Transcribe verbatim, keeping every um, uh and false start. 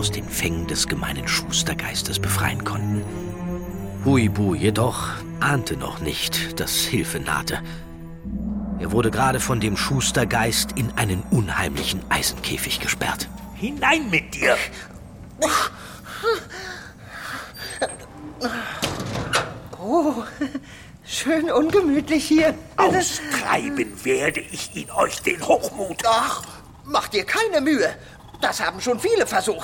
aus den Fängen des gemeinen Schustergeistes befreien konnten. Huibu jedoch ahnte noch nicht, dass Hilfe nahte. Er wurde gerade von dem Schustergeist in einen unheimlichen Eisenkäfig gesperrt. Hinein mit dir! Oh, schön ungemütlich hier. Austreiben werde ich ihn euch den Hochmut. Ach, mach dir keine Mühe. Das haben schon viele versucht.